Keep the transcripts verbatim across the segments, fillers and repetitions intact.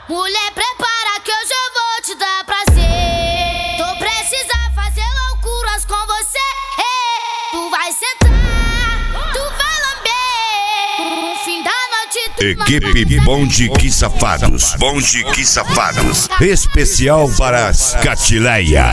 Mulher, prepara que hoje eu vou te dar prazer. Tô precisando fazer loucuras com você. Hey, tu vai sentar, tu vai lamber. No fim da noite tu Equipe Bonde Que Safados, Bonde Que Safados, especial para as Catileia.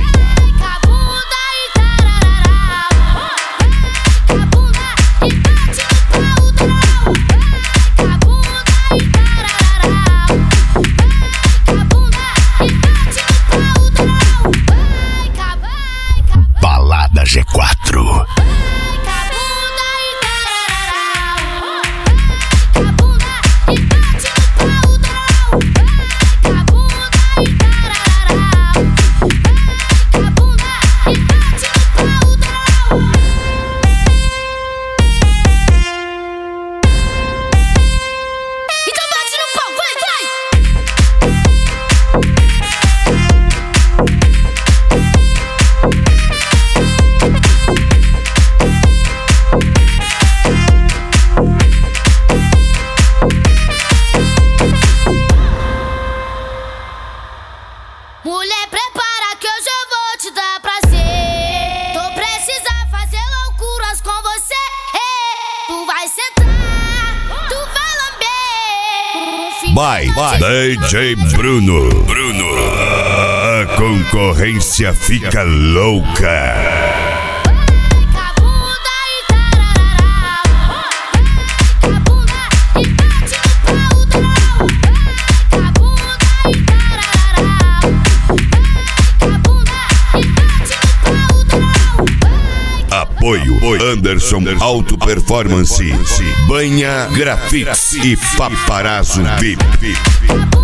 Balada G quatro. Mulher, prepara que hoje eu vou te dar prazer. Tô precisando fazer loucuras com você. Hey, tu vai sentar, tu vai lamber. No fim Vai, vai, D J Bruno. Bruno, a concorrência fica louca. Apoio Anderson Auto Performance, Banha Grafite e Paparazzo V I P.